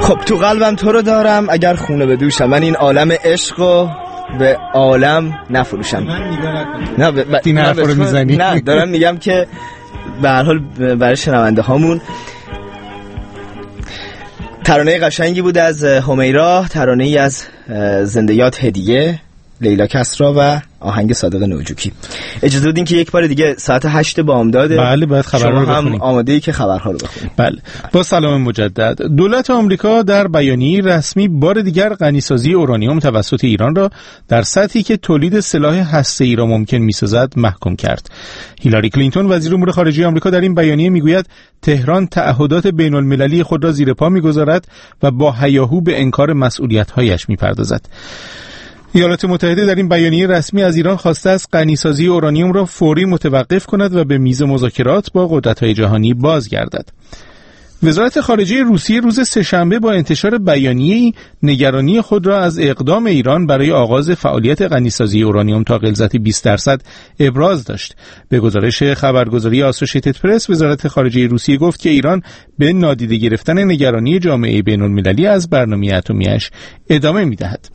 خب تو قلبم تو رو دارم اگر خونه بدوشم، من این عالم عشقو به عالم نفروشم. نه این حرف رو میزنی؟ نه دارم میگم که به هر حال برای شنونده هامون ترانه قشنگی بود از همیرا، ترانه ای از زنده یاد هدیه، لیلا کسرا و آهنگ صادق نوجوکی. اجازه بدین که یک بار دیگه ساعت 8 بامداد. بله باید خبرها رو بخونیم. هم آماده ای که خبرها رو بخونیم. بله با سلام مجدد. دولت آمریکا در بیانیه رسمی بار دیگر غنیسازی اورانیوم توسط ایران را در سطحی که تولید سلاح هسته‌ای را ممکن می‌سازد محکوم کرد. هیلاری کلینتون وزیر امور خارجه آمریکا در این بیانیه میگوید تهران تعهدات بین‌المللی خود را زیر پا می‌گذارد و با هیاهو به انکار مسئولیت‌هایش می‌پردازد. ایالات متحده در این بیانیه رسمی از ایران خواسته است غنیسازی اورانیوم را فوری متوقف کند و به میز مذاکرات با قدرت‌های جهانی بازگردد. وزارت خارجه روسیه روز سه‌شنبه با انتشار بیانیه‌ای نگرانی خود را از اقدام ایران برای آغاز فعالیت غنیسازی اورانیوم تا غلظت 20% ابراز داشت. به گزارش خبرگزاری آسوشیتد پرس، وزارت خارجه روسیه گفت که ایران به نادیده گرفتن نگرانی جامعه بین‌المللی از برنامه اتمی‌اش ادامه می‌دهد.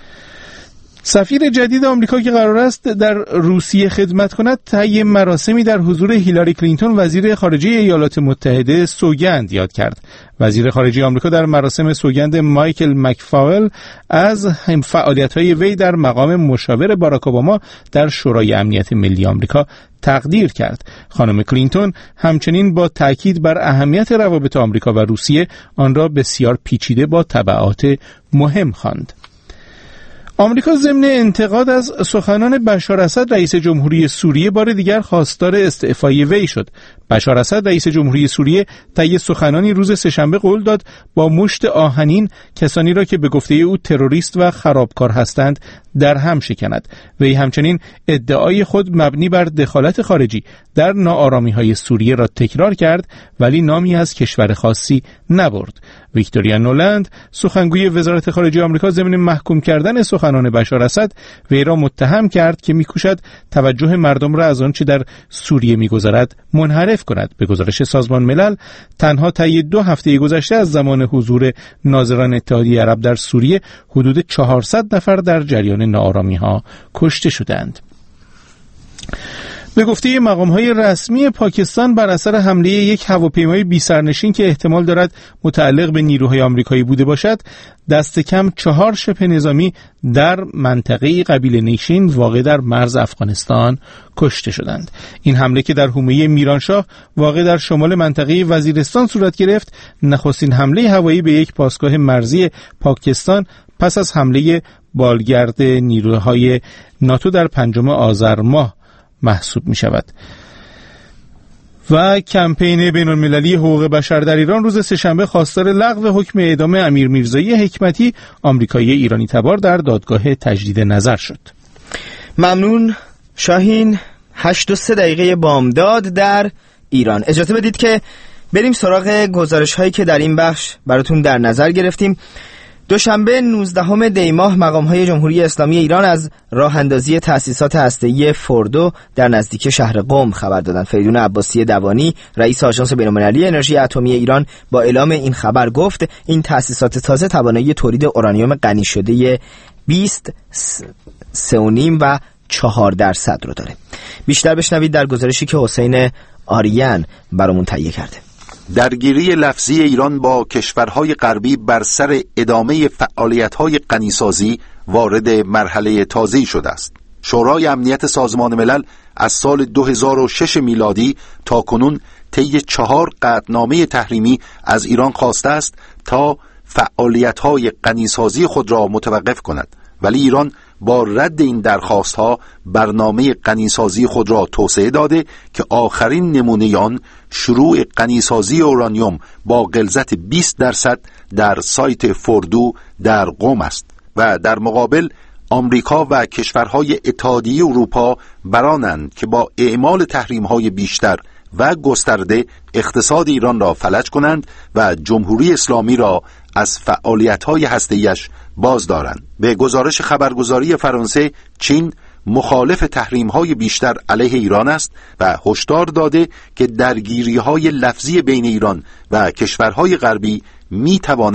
سفیر جدید آمریکا که قرار است در روسیه خدمت کند طی مراسمی در حضور هیلاری کلینتون وزیر خارجه ایالات متحده سوگند یاد کرد. وزیر خارجه آمریکا در مراسم سوگند مایکل مکفاول از فعالیت‌های وی در مقام مشاور باراک اوباما در شورای امنیت ملی آمریکا تقدیر کرد. خانم کلینتون همچنین با تاکید بر اهمیت روابط آمریکا و روسیه آن را بسیار پیچیده با تبعات مهم خواند. آمریکا ضمن انتقاد از سخنان بشار اسد رئیس جمهوری سوریه بار دیگر خواستار استعفای وی شد. بشار اسد رئیس جمهوری سوریه طی سخنانی روز سه‌شنبه قول داد با مشت آهنین کسانی را که به گفته او تروریست و خرابکار هستند در هم شکند. وی همچنین ادعای خود مبنی بر دخالت خارجی در ناآرامی‌های سوریه را تکرار کرد ولی نامی از کشور خاصی نبرد. ویکتوریا نولند سخنگوی وزارت خارجه آمریکا ضمن محکوم کردن سخنان بشار اسد وی را متهم کرد که می‌کوشد توجه مردم را از آنچه در سوریه می‌گذرد منحرف کند. به گزارش سازمان ملل تنها طی 2 هفته گذشته از زمان حضور ناظران اتحادیه عرب در سوریه حدود 400 نفر در جریان ناآرامی‌ها کشته شدند. به گفته مقام‌های رسمی پاکستان بر اثر حمله یک هواپیمای بی‌سرنشین که احتمال دارد متعلق به نیروهای آمریکایی بوده باشد، دست کم 4 شبه نظامی در منطقه قبیله نیشین واقع در مرز افغانستان کشته شدند. این حمله که در حومه میرانشاه واقع در شمال منطقه وزیرستان صورت گرفت، نخستین حمله هوایی به یک پاسگاه مرزی پاکستان پس از حمله بالگرد نیروهای ناتو در 5 آذر ماه محسوب می شود. و کمپین بین‌المللی حقوق بشر در ایران روز سه‌شنبه خواستار لغو حکم اعدام امیر میرزایی حکمتی آمریکایی ایرانی تبار در دادگاه تجدید نظر شد. ممنون شاهین. 8:03 بامداد در ایران. اجازه بدید که بریم سراغ گزارش هایی که در این بخش براتون در نظر گرفتیم. دوشنبه 19 دی ماه مقام‌های جمهوری اسلامی ایران از راه اندازی تأسیسات هسته‌ای فوردو در نزدیکی شهر قم خبر دادند. فریدون عباسی دوانی رئیس آژانس بین‌المللی انرژی اتمی ایران با اعلام این خبر گفت این تأسیسات تازه توانایی تولید اورانیوم غنی شده 20 3.5 و 4% رو داره. بیشتر بشنوید در گزارشی که حسین آریان برامون تهیه کرده. درگیری لفظی ایران با کشورهای غربی بر سر ادامه فعالیت‌های غنیسازی وارد مرحله تازه‌ای شده است. شورای امنیت سازمان ملل از سال 2006 میلادی تا کنون طی 4 قطعنامه تحریمی از ایران خواسته است تا فعالیت‌های غنیسازی خود را متوقف کند، ولی ایران با رد این درخواست‌ها برنامه غنیسازی خود را توسعه داده که آخرین نمونه آن شروع غنیسازی اورانیوم با غلظت 20% در سایت فوردو در قم است و در مقابل آمریکا و کشورهای اتحادیه اروپا برانند که با اعمال تحریم‌های بیشتر و گسترده اقتصاد ایران را فلج کنند و جمهوری اسلامی را از فعالیت‌های هسته‌ایش باز دارند. به گزارش خبرگزاری فرانسه، چین مخالف تحریم‌های بیشتر علیه ایران است و هشدار داده که درگیری‌های لفظی بین ایران و کشورهای غربی می‌تواند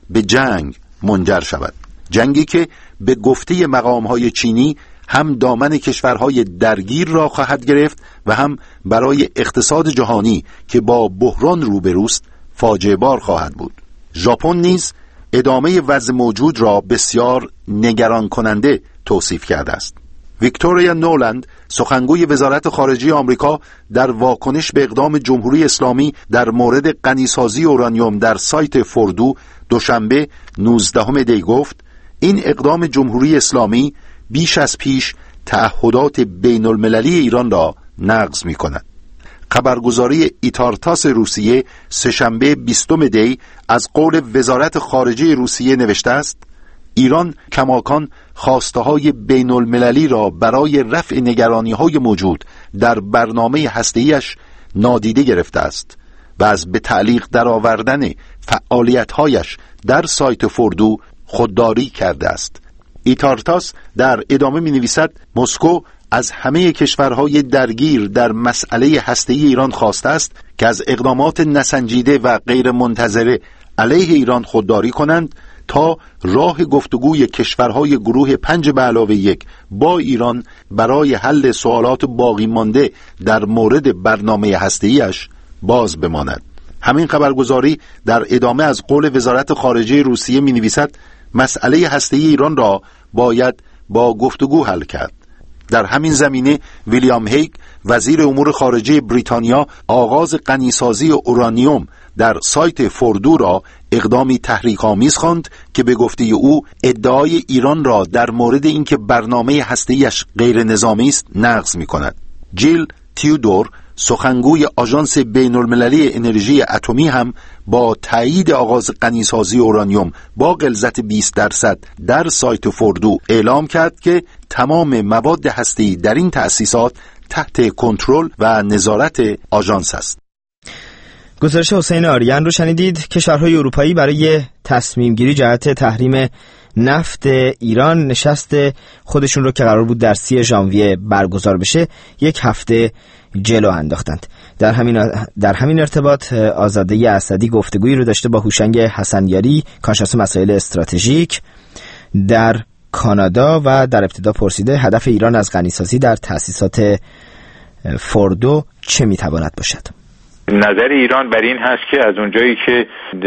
به جنگ منجر شود. جنگی که به گفته مقام‌های چینی هم دامن کشورهای درگیر را خواهد گرفت و هم برای اقتصاد جهانی که با بحران روبروست فاجعه بار خواهد بود. ژاپن نیز ادامه وضع موجود را بسیار نگران کننده توصیف کرده است. ویکتوریا نولند، سخنگوی وزارت خارجه آمریکا، در واکنش به اقدام جمهوری اسلامی در مورد غنیسازی اورانیوم در سایت فوردو دوشنبه 19 دی گفت: این اقدام جمهوری اسلامی بیش از پیش تعهدات بین المللی ایران را نقض می کند. خبرگزاری ایتارتاس روسیه سه‌شنبه 20 دی از قول وزارت خارجه روسیه نوشته است: ایران کماکان خواسته‌های بین المللی را برای رفع نگرانی‌های موجود در برنامه هسته‌ایش نادیده گرفته است و از به تعلیق درآوردن فعالیت‌هایش در سایت فوردو خودداری کرده است. ایتارتاس در ادامه می‌نویسد: مسکو از همه کشورهای درگیر در مسئله هسته‌ای ایران خواسته است که از اقدامات نسنجیده و غیر منتظره علیه ایران خودداری کنند تا راه گفتگوی کشورهای گروه 5+1 با ایران برای حل سوالات باقی مانده در مورد برنامه هسته‌ایش باز بماند. همین خبرگزاری در ادامه از قول وزارت خارجه روسیه می‌نویسد: مسئله هسته‌ای ایران را باید با گفتگو حل کرد. در همین زمینه ویلیام هیگ، وزیر امور خارجه بریتانیا، آغاز غنیسازی اورانیوم در سایت فوردو را اقدامی تحریک‌آمیز خواند که به گفته او ادعای ایران را در مورد اینکه برنامه هسته‌ایش غیر نظامی است نقض می‌کند. جیل تیودور، سخنگوی آژانس بین‌المللی انرژی اتمی، هم با تایید آغاز غنیسازی اورانیوم با غلظت 20% در سایت فوردو اعلام کرد که تمام مواد هسته‌ای در این تأسیسات تحت کنترل و نظارت آژانس است. گزارش حسین آریان رو شنیدید. کشورهای اروپایی برای تصمیم گیری جهت تحریم نفت ایران نشست خودشون رو که قرار بود در 30 ژانویه برگزار بشه یک هفته جلو انداختند. در همین ارتباط آزاده اسدی گفتگویی رو داشته با هوشنگ حسنیاری، کارشناس مسائل استراتژیک در کانادا، و در ابتدا پرسیده هدف ایران از غنیسازی در تأسیسات فوردو چه میتواند باشد؟ نظر ایران بر این هست که از اونجایی که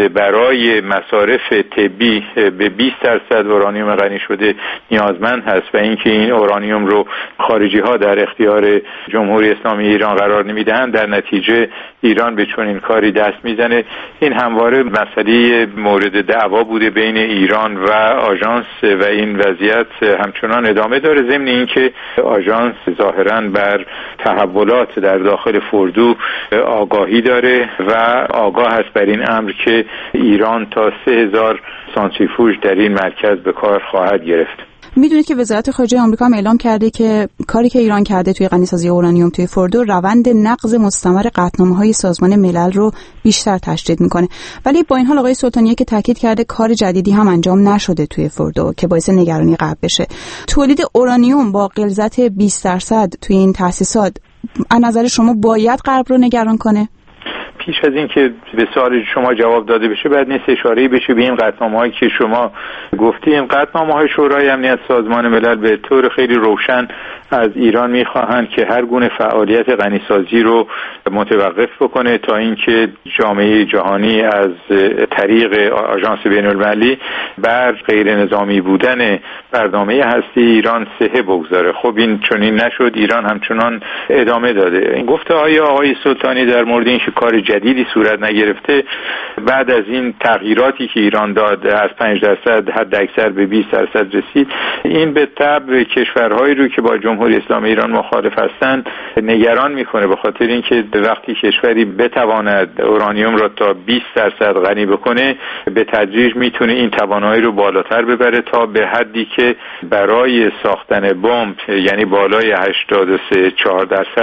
برای مصارف طبی به 20% اورانیوم غنی شده نیازمند هست و اینکه این اورانیوم رو خارجی ها در اختیار جمهوری اسلامی ایران قرار نمیدهند، در نتیجه ایران به چنین کاری دست میزنه. این همواره مسئله مورد دعوا بوده بین ایران و آژانس و این وضعیت همچنان ادامه داره، ضمن اینکه آژانس ظاهراً بر تحولات در داخل فوردو آگاهی داره و آگاه است بر این امر که ایران تا 3000 سانتریفوژ در این مرکز به کار خواهد گرفت. میدونید که وزارت خارجه آمریکا هم اعلام کرده که کاری که ایران کرده توی غنیسازی اورانیوم توی فوردو روند نقض مستمر قطعنامه‌های سازمان ملل رو بیشتر تشدید میکنه. ولی با این حال آقای سلطانیه که تاکید کرده کار جدیدی هم انجام نشده توی فوردو که باعث نگرانی غرب بشه. تولید اورانیوم با غلظت 20% توی این تأسیسات از نظر شما باید غرب رو نگران کنه؟ پیش از این که به سوال شما جواب داده بشه باید نیست اشاره‌ای بشه به این قطعنامه‌هایی که شما گفتیم. قطعنامه‌های شورای امنیت سازمان ملل به طور خیلی روشن از ایران می‌خواهند که هر گونه فعالیت غنیسازی رو متوقف بکنه تا اینکه جامعه جهانی از طریق آژانس بین‌المللی بر غیر نظامی بودن برنامه هستی ایران صحه بگذاره. خب این چنین نشد، ایران همچنان ادامه داده. این گفته‌های آقای سلطانی در مورد این کار جدیدی صورت نگرفته بعد از این تغییراتی که ایران داد از 5% حد اکثر به 20% رسید، این به تبع کشورهایی رو که با جمهوری اسلامی ایران مخالف هستند نگران میکنه، به خاطر اینکه وقتی کشوری بتواند اورانیوم را تا 20% غنی بکنه به تدریج میتونه این توانایی رو بالاتر ببره تا به حدی که برای ساختن بمب یعنی بالای 83-4%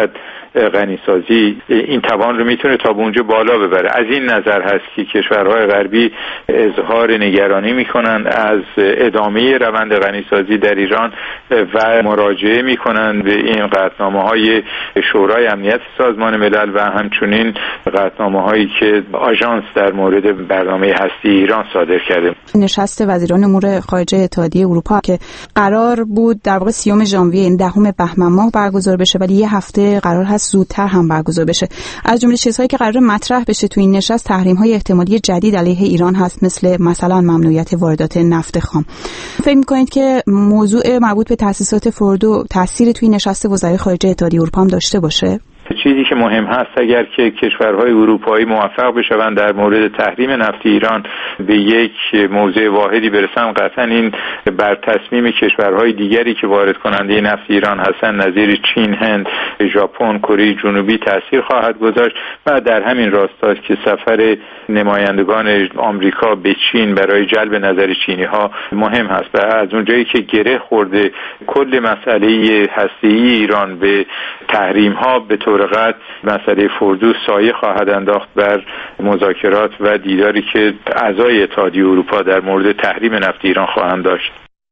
غنیسازی این توان رو میتونه تا به اونجا بالا ببره. از این نظر هست که کشورهای غربی اظهار نگرانی میکنن از ادامه روند غنیسازی در ایران و مراجعه میکنن به این قطعنامه‌های شورای امنیت سازمان ملل و همچنین قطعنامه‌هایی که آژانس در مورد برنامه هستی ایران صادر کرده. نشست وزیران امور خارجه اتحادیه اروپا که قرار بود در واقع 30 ژانویه این 10 بهمن ماه برگزار بشه، ولی یه هفته قرار هست زودتر هم برگزار بشه. از جمله چیزهایی که قرار مطرح بشه تو این نشست تحریم‌های احتمالی جدید علیه ایران هست، مثلا ممنوعیت واردات نفت خام. فکر می‌کنید که موضوع مربوط به تأسیسات فوردو تأثیری توی نشست وزرای خارجه اتحادیه اروپا هم داشته باشه؟ چیزی که مهم هست اگر که کشورهای اروپایی موفق بشوند در مورد تحریم نفت ایران به یک موضع واحدی برسن، قطعا این بر تصمیم کشورهای دیگری که وارد کننده نفت ایران هستند نظیر چین، هند، ژاپن، کره جنوبی تاثیر خواهد گذاشت و در همین راستاست که سفر نمایندگان آمریکا به چین برای جلب نظر چینی ها مهم هست و از اونجایی که گره خورده کل مسئله هسته‌ای ایران به تحریم ها به طور قطع مسئله فوردو سایه خواهد انداخت بر مذاکرات و دیداری که اعضای اتحادیه اروپا در مورد تحریم نفت ایران خواهند داشت.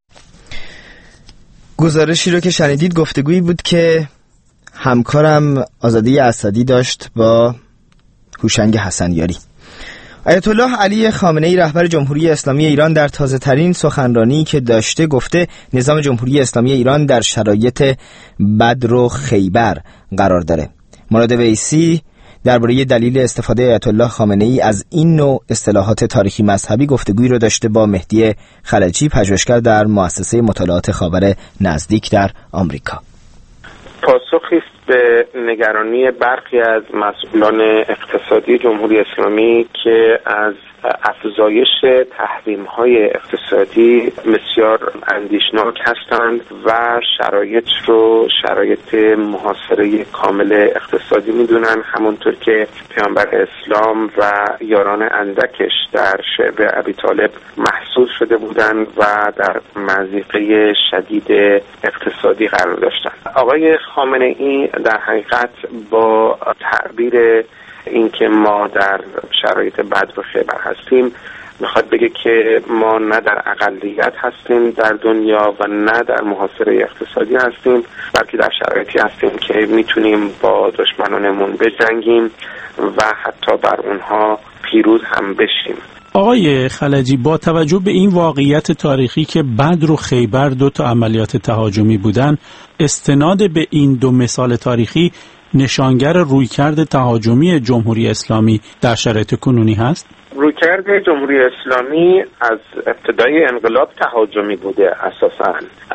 گزارشی رو که شنیدید گفتگویی بود که همکارم آزاده اسدی داشت با هوشنگ حسنیاری. آیت الله علی خامنه‌ای رهبر جمهوری اسلامی ایران در تازه‌ترین سخنرانی که داشته گفته نظام جمهوری اسلامی ایران در شرایط بدر و خیبر قرار داره. مراد ویسی درباره دلیل استفاده آیت الله خامنه‌ای از این نوع اصطلاحات تاریخی مذهبی گفتگویی رو داشته با مهدی خلجی، پژوهشگر در مؤسسه مطالعات خاور نزدیک در آمریکا. پاسخی است به نگرانی برخی از مسئولان اقتصادی جمهوری اسلامی که از افزایش تحریم‌های اقتصادی بسیار اندیشناک هستند و شرایط محاصره کامل اقتصادی می‌دونن، همونطور که پیامبر اسلام و یاران اندکش در شعب ابی طالب محصول شده بودند و در مضیقه شدید اقتصادی قرار داشتند. آقای خامنه‌ای در حقیقت با تعبیر اینکه ما در شرایط بدر و خیبر هستیم میخواد بگه که ما نه در اقلیت هستیم در دنیا و نه در محاصره اقتصادی هستیم، بلکه در شرایطی هستیم که میتونیم با دشمنانمون بجنگیم و حتی بر اونها پیروز هم بشیم. آقای خلجی، با توجه به این واقعیت تاریخی که بدر و خیبر 2 عملیات تهاجمی بودن، استناد به این 2 مثال تاریخی نشانگر رویکرد تهاجمی جمهوری اسلامی در شرایط کنونی هست؟ رویکرد جمهوری اسلامی از ابتدای انقلاب تهاجمی بوده. اساساً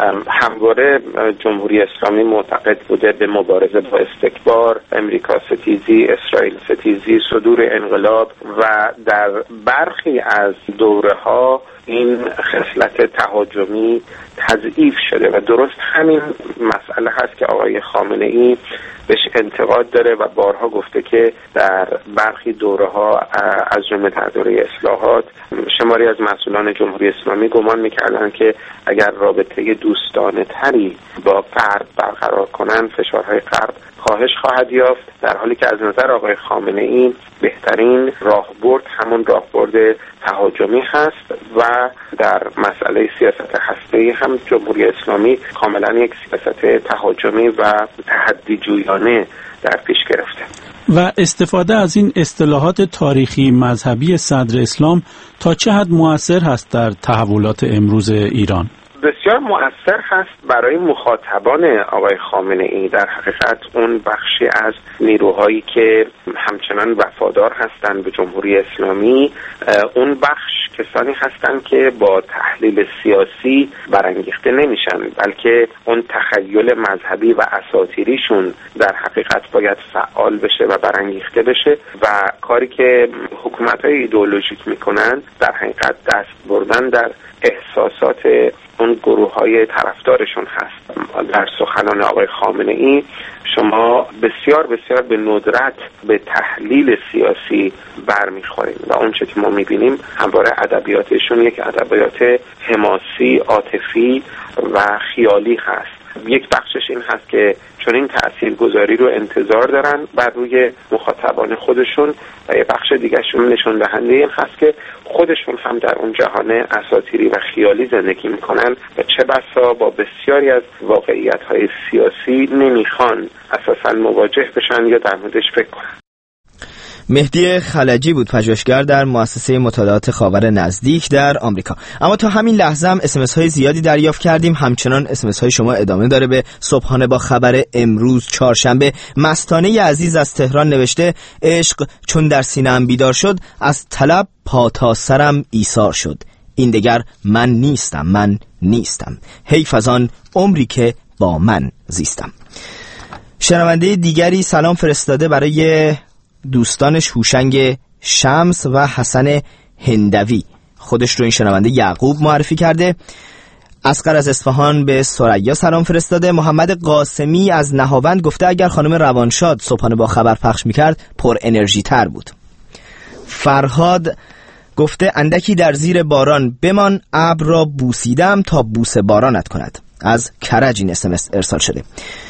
همواره جمهوری اسلامی معتقد بوده به مبارزه با استکبار، امریکا ستیزی، اسرائیل ستیزی، صدور انقلاب و در برخی از دوره‌ها این خصلت تهاجمی تضعیف شده و درست همین مسئله هست که آقای خامنه‌ای بهش انتقاد داره و بارها گفته که در برخی دوره‌ها از جمله در دوره اصلاحات شماری از مسئولان جمهوری اسلامی گمان می‌کردن که اگر رابطه دوستانه تری با غرب برقرار کنن فشارهای غرب کاهش خواهد یافت، در حالی که از نظر آقای خامنه‌ای بهترین راهبرد همون راهبرد تهاجمی هست و در مسئله سیاست هسته‌ای هم جمهوری اسلامی کاملا یک سیاست تهاجمی و تحدی جویانه در پیش گرفته. و استفاده از این اصطلاحات تاریخی مذهبی صدر اسلام تا چه حد مؤثر هست در تحولات امروز ایران؟ بسیار مؤثر هست برای مخاطبان آقای خامنه‌ای. در حقیقت اون بخشی از نیروهایی که همچنان وفادار هستند به جمهوری اسلامی، اون بخش کسانی هستند که با تحلیل سیاسی برانگیخته نمیشن، بلکه اون تخیل مذهبی و اساطیریشون در حقیقت باید فعال بشه و برانگیخته بشه و کاری که حکومت‌های ایدئولوژیک میکنن در حقیقت دست بردن در احساسات اون گروه‌های طرفدارشون هست. در سخنان آقای خامنه‌ای شما بسیار بسیار به ندرت به تحلیل سیاسی برمیخوریم و اون چه که ما میبینیم همواره ادبیاتشون یک ادبیات حماسی، عاطفی و خیالی هست یک بخشش این هست که چون این تاثیرگذاری رو انتظار دارن بر روی مخاطبان خودشون و یه بخش دیگهشون نشون دهنده این هست که خودشون هم در اون جهان اساطیری و خیالی زندگی میکنن و چه بسا با بسیاری از واقعیت‌های سیاسی نمیخوان اساساً مواجه بشن یا در موردش فکر کنن. مهدی خلجی بود، پژوهشگر در مؤسسه مطالعات خاور نزدیک در آمریکا. اما تا همین لحظه هم اسمس های زیادی دریافت کردیم. همچنان اسمس های شما ادامه داره. به صبحانه با خبر امروز چهارشنبه مستانه عزیز از تهران نوشته: عشق چون در سینه‌ام بیدار شد، از طلب پا تا سرم ایثار شد. این دگر من نیستم، حیف از آن عمری که با من زیستم. شنونده دیگری سلام فرستاده برای دوستانش هوشنگ شمس و حسن هندوی. خودش رو این شنونده یعقوب معرفی کرده. اصغر از اصفهان به ثریا سلام فرستاده. محمد قاسمی از نهاوند گفته اگر خانم روانشاد صبحانه با خبر پخش میکرد پر انرژی تر بود. فرهاد گفته اندکی در زیر باران بمان، ابر را بوسیدم تا بوسه بارانت کند. از کرج این اسمس ارسال شده.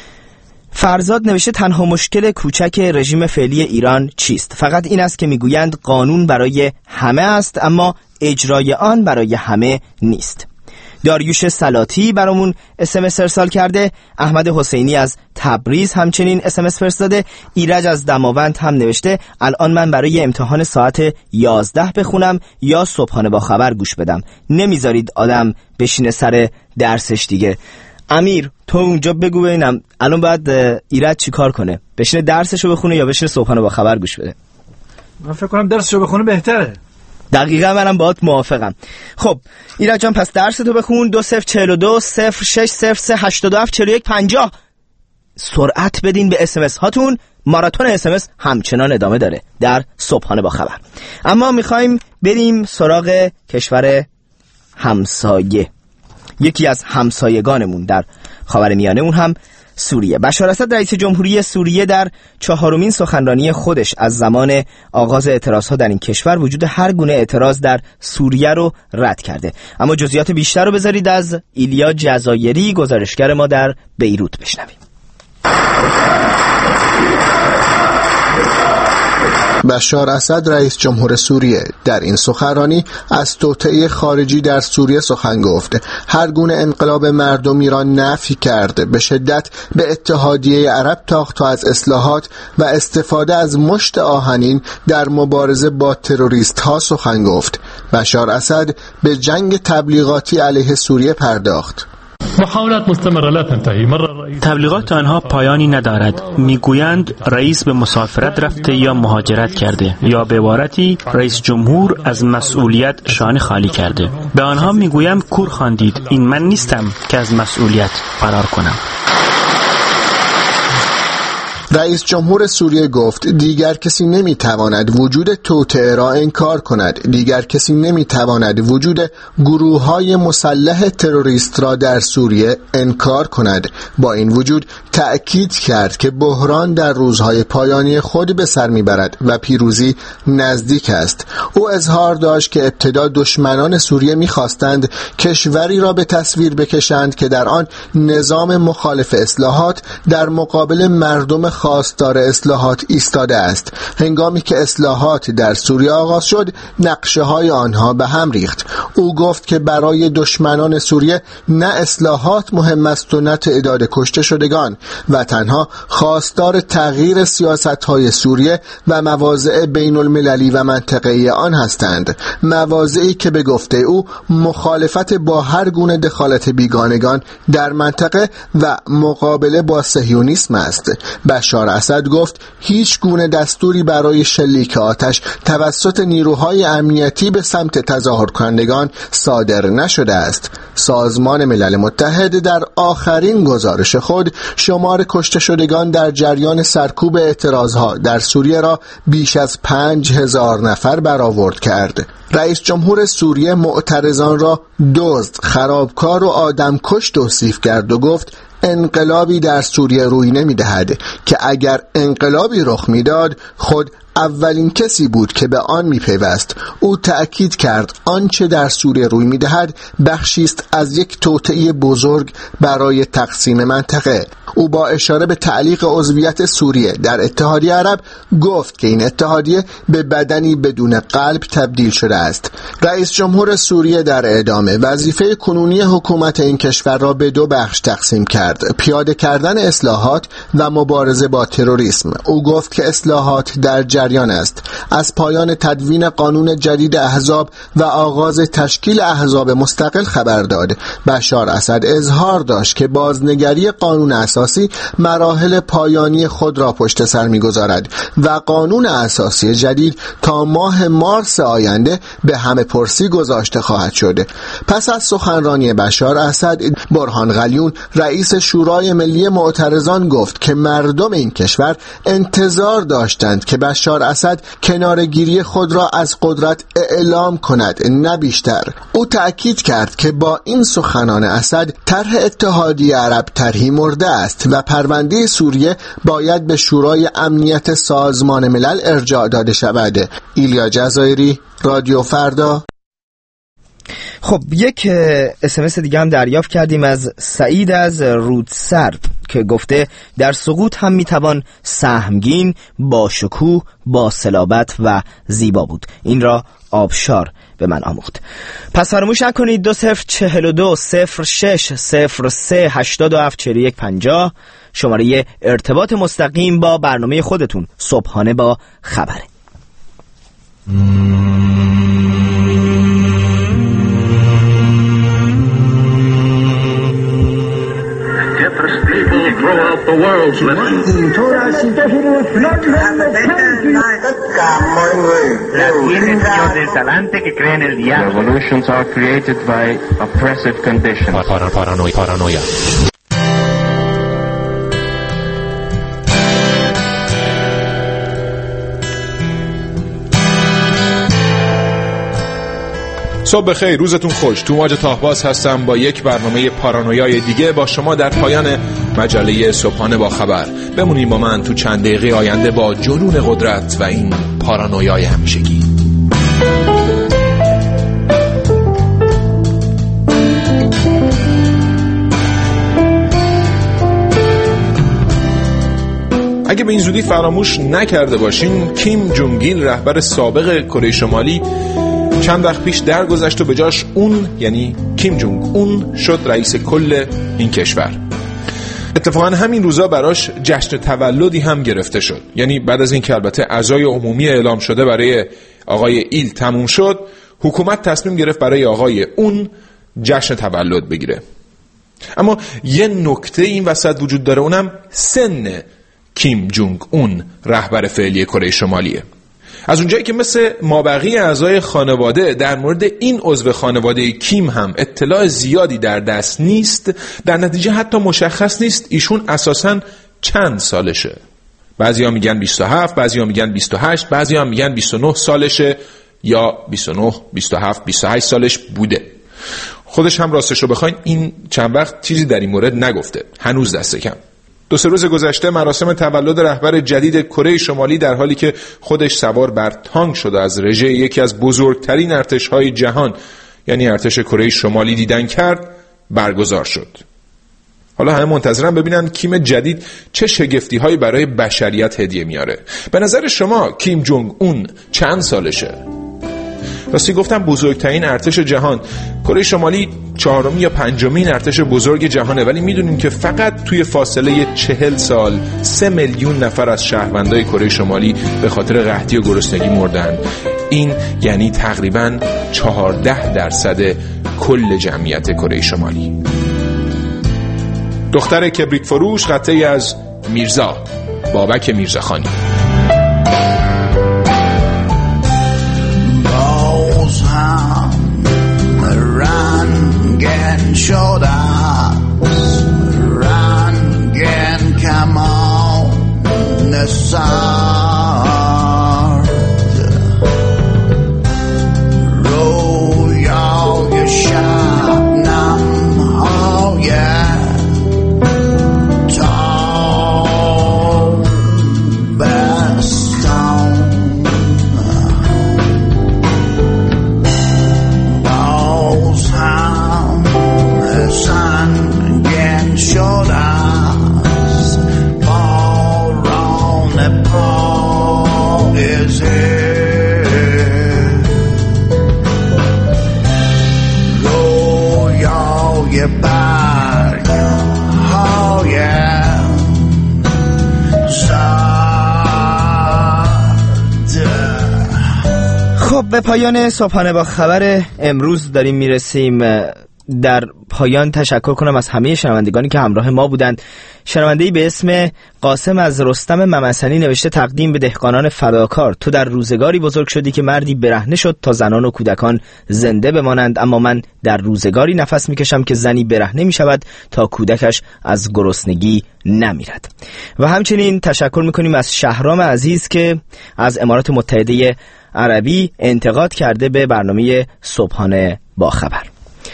فرزاد نوشته تنها مشکل کوچک رژیم فعلی ایران چیست؟ فقط این است که میگویند قانون برای همه است اما اجرای آن برای همه نیست. داریوش سلاتی برامون اسمس ارسال کرده. احمد حسینی از تبریز همچنین اسمس فرستاده. ایرج از دماوند هم نوشته الان من برای امتحان ساعت 11 بخونم یا صبحانه با خبر گوش بدم، نمیذارید آدم بشینه سر درسش دیگه. امیر تو اونجا بگو ببینم الان باید ایرج چی کار کنه؟ بشینه درسشو بخونه یا بشینه صبحانه با خبر گوش بده؟ من فکر کنم درسشو بخونه بهتره. دقیقا منم باهات موافقم. خب ایرج جان پس درستو بخون. 2042 06 0 87 41 50. سرعت بدین به اسمس هاتون. ماراتون اسمس همچنان ادامه داره در صبحانه با خبر. اما میخوایم بریم سراغ کشور همسایه. یکی از همسایگانمون در خاورمیانه اون هم سوریه. بشار اسد رئیس جمهوری سوریه در 4مین سخنرانی خودش از زمان آغاز اعتراضها در این کشور وجود هر گونه اعتراض در سوریه رو رد کرده. اما جزئیات بیشتر رو بذارید از ایلیا جزایری گزارشگر ما در بیروت بشنویم. بشار اسد رئیس جمهور سوریه در این سخنرانی از توطئه خارجی در سوریه سخن گفت. هر گونه انقلاب مردمی را نفی کرد. به شدت به اتحادیه عرب تاخت تا از اصلاحات و استفاده از مشت آهنین در مبارزه با تروریست ها سخن گفت. بشار اسد به جنگ تبلیغاتی علیه سوریه پرداخت. تبلیغات آنها پایانی ندارد. میگویند رئیس به مسافرت رفته یا مهاجرت کرده یا به عبارتی رئیس جمهور از مسئولیت شانه خالی کرده. به آنها میگویم کور خواندید. این من نیستم که از مسئولیت فرار کنم. رئیس جمهور سوریه گفت دیگر کسی نمیتواند وجود توطئه را انکار کند. دیگر کسی نمیتواند وجود گروه‌های مسلح تروریست را در سوریه انکار کند. با این وجود تأکید کرد که بحران در روزهای پایانی خود به سر میبرد و پیروزی نزدیک است. او اظهار داشت که ابتدا دشمنان سوریه میخواستند کشوری را به تصویر بکشند که در آن نظام مخالف اصلاحات در مقابل مردم خواستار اصلاحات ایستاده است. هنگامی که اصلاحات در سوریه آغاز شد نقشه های آنها به هم ریخت. او گفت که برای دشمنان سوریه نه اصلاحات مهم است و نه تعداد کشته شدگان و تنها خواستار تغییر سیاست های سوریه و مواضع بین المللی و منطقه‌ای آن هستند. مواضعی که به گفته او مخالفت با هر گونه دخالت بیگانگان در منطقه و مقابله با صهیونیسم است. بشار اسد گفت هیچ گونه دستوری برای شلیک آتش توسط نیروهای امنیتی به سمت تظاهر کنندگان صادر نشده است. سازمان ملل متحد در آخرین گزارش خود شمار کشته شدگان در جریان سرکوب اعتراضها در سوریه را بیش از 5000 نفر برآورد کرد. رئیس جمهور سوریه معترضان را دزد، خرابکار و آدمکش توصیف کرد و گفت انقلابی در سوریه روی نمی‌دهد که اگر انقلابی رخ می‌داد خود اولین کسی بود که به آن می‌پیوست. او تأکید کرد آنچه در سوریه روی می‌دهد بخشی است از یک توطئه بزرگ برای تقسیم منطقه. او با اشاره به تعلیق عضویت سوریه در اتحادیه عرب گفت که این اتحادیه به بدنی بدون قلب تبدیل شده است. رئیس جمهور سوریه در ادامه وظیفه کنونی حکومت این کشور را به دو بخش تقسیم کرد: پیاده کردن اصلاحات و مبارزه با تروریسم. او گفت که اصلاحات در جریان است. از پایان تدوین قانون جدید احزاب و آغاز تشکیل احزاب مستقل خبر داد. بشار اسد اظهار داشت که بازنگری قانون اساسی مراحل پایانی خود را پشت سر می‌گذارد و قانون اساسی جدید تا ماه مارس آینده به همه پرسی گذاشته خواهد شد. پس از سخنرانی بشار اسد، برهان غلیون رئیس شورای ملی معترضان گفت که مردم این کشور انتظار داشتند که بشار اسد کنارگیری خود را از قدرت اعلام کند، نه بیشتر. او تأکید کرد که با این سخنان اسد طرح اتحادیه عرب طرحی مرده است و پرونده سوریه باید به شورای امنیت سازمان ملل ارجاع داده شود. ایلیا جزایری، رادیو فردا. خب یک SMS دیگه هم دریافت کردیم از سعید از رودسر که گفته در سقوط هم میتوان سهمگین، با شکوه، با صلابت و زیبا بود. این را آبشار به من آموخت. پس فراموش نکنید 2042 06 03 87 41 50 شماره ارتباط مستقیم با برنامه خودتون صبحانه با خبره. Throughout the world's revolutions are created by oppressive conditions. Paranoia. صبح بخیر، روزتون خوش. توماج تاهباز هستم با یک برنامه پارانویای دیگه با شما در پایان مجله صبحانه با خبر. بمونید با من تو چند دقیقه آینده با جنون قدرت و این پارانویای همیشگی. اگه به این زودی فراموش نکرده باشین، کیم جونگ ایل رهبر سابق کره شمالی چند وقت پیش درگذشت و به جاش اون، یعنی کیم جونگ اون، شد رئیس کل این کشور. اتفاقا همین روزا براش جشن تولدی هم گرفته شد. یعنی بعد از این که البته عزای عمومی اعلام شده برای آقای ایل تموم شد، حکومت تصمیم گرفت برای آقای اون جشن تولد بگیره. اما یه نکته این وسط وجود داره، اونم سن کیم جونگ اون رهبر فعلی کره شمالیه. از اونجایی که مثل مابقی اعضای خانواده در مورد این عضو خانواده کیم هم اطلاع زیادی در دست نیست، در نتیجه حتی مشخص نیست ایشون اساساً چند سالشه. بعضی ها میگن 27، بعضی ها میگن 28، بعضی ها میگن 29 سالشه یا 29، 27، 28 سالش بوده. خودش هم راستش رو بخواین این چند وقت چیزی در این مورد نگفته، هنوز دست کم. 2 روز گذشته مراسم تولد رهبر جدید کره شمالی در حالی که خودش سوار بر تانک شده از رژه یکی از بزرگترین ارتش‌های جهان، یعنی ارتش کره شمالی دیدن کرد، برگزار شد. حالا همه منتظرن ببینن کیم جدید چه شگفتی‌هایی برای بشریت هدیه میاره. به نظر شما کیم جونگ اون چند سالشه؟ راستی گفتم بزرگترین ارتش جهان. کره شمالی 4 یا 5 ارتش بزرگ جهانه، ولی میدونیم که فقط توی فاصله 40 سال 3 میلیون نفر از شهروندای کره شمالی به خاطر قحطی و گرسنگی مردن. این یعنی تقریباً 14% کل جمعیت کره شمالی. دختر کبریت فروش، قطعی از میرزا، بابک میرزاخانی. Shoulders run again, come on the side, roll your sharp numb, oh yeah, tall best stone. رویای برگ های خب به پایان صبحانه با خبر امروز داریم میرسیم. در پایان تشکر کنم از همه شنوندگانی که همراه ما بودند. شنونده‌ای به اسم قاسم از رستم ممسنی نوشته تقدیم به دهقانان فداکار: تو در روزگاری بزرگ شدی که مردی برهنه شد تا زنان و کودکان زنده بمانند، اما من در روزگاری نفس میکشم که زنی برهنه میشود تا کودکش از گرسنگی نمیرد. و همچنین تشکر میکنیم از شهرام عزیز که از امارات متحده عربی انتقاد کرده به برنامه صبحانه با خبر.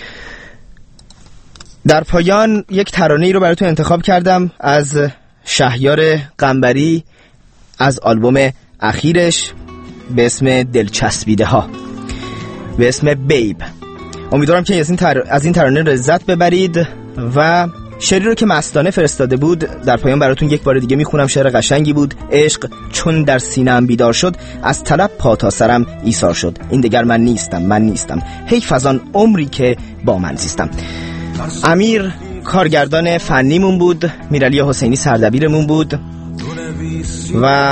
در پایان یک ترانه‌ای رو براتون انتخاب کردم از شهیار قنبری از آلبوم اخیرش به اسم دلچسبیده ها، به اسم بیب. امیدوارم که از این ترانه لذت ببرید و شعری رو که مستانه فرستاده بود در پایان براتون یک بار دیگه میخونم. شعر قشنگی بود: عشق چون در سینه‌ام بیدار شد، از طلب پا تا سرم ایثار شد. این دگر من نیستم، حیف از آن عمری که با من زیستم. امیر کارگردان فنیمون بود، میرعلی حسینی سردبیرمون بود و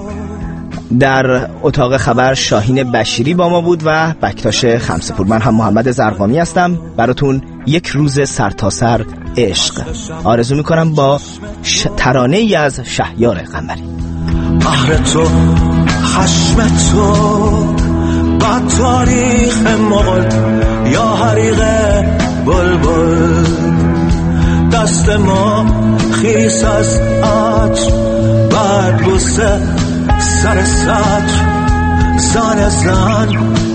در اتاق خبر شاهین بشیری با ما بود و بکتاش خمسه‌پور. من هم محمد زرقامی هستم. براتون یک روز سرتاسر عشق آرزو میکنم با ترانه ای از شهیار قنبری. قهر تو، خشم تو، با تاریخ مغل یا حریق بلبل، دست ما خیس از عطر، بعد بوسه سر سطر، زن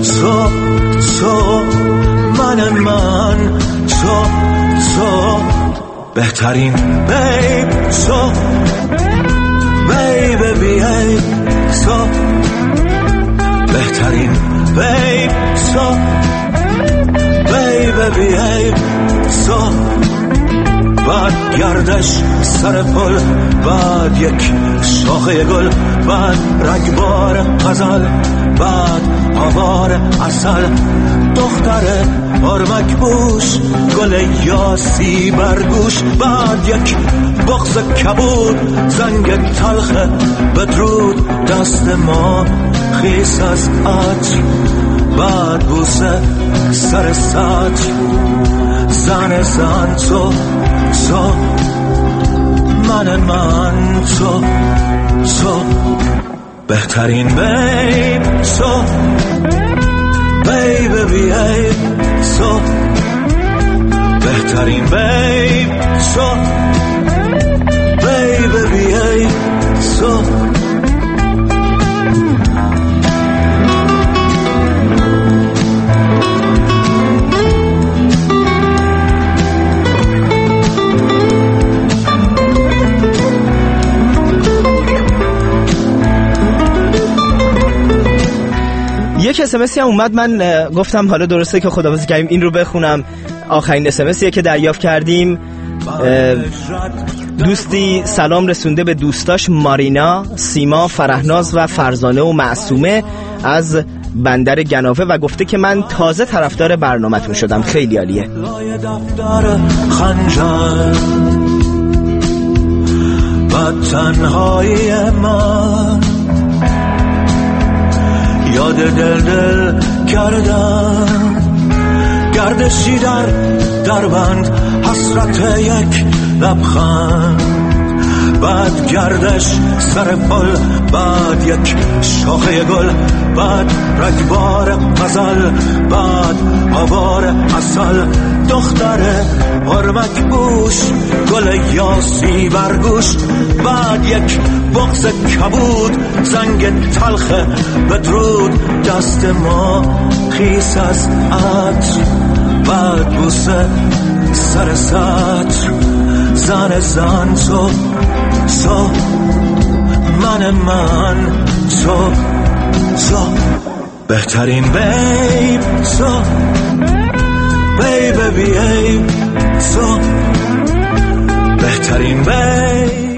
تو من تو بهترین بیب تو، بیب بیب تو، بهترین بیب تو، بیب بیب تو. بعد گردش سر پل، بعد یک شاخه گل، بعد رگبار غزل، بعد آوار عسل، دختر آرمک بوش، گل یاسی برگوش، بعد یک بغض کبود، زنگ تلخ بدرود، دست ما خیس از عطر، بعد بوسه سر سطر، زن تو من تو بهترین بیب تو، بیب بیب تو، بهترین بیب تو، بیب بیب تو. یک اسمسی هم اومد، من گفتم حالا درسته که خداحافظی کردیم این رو بخونم. آخرین اسمسیه که دریافت کردیم. دوستی سلام رسونده به دوستاش مارینا، سیما، فرهناز و فرزانه و معصومه از بندر گنافه و گفته که من تازه طرفدار برنامه‌تون شدم، خیلی عالیه. با تنهایی من یاد دل کردم، گردشی در بند، حسرت یک لبخند، بعد گردش سر پل، بعد یک شاخه گل، بعد رگبار غزل، بعد آوار عسل، دختر هرمک بوش، گل یاسی برگوش، بعد یک بغض کبود، زنگ تلخ بدرود، دست ما خیس از عطر، بعد بوسه سر سطر، زن تو من تو بهترین بیب تو، بیب بیب تو، بهترین بیب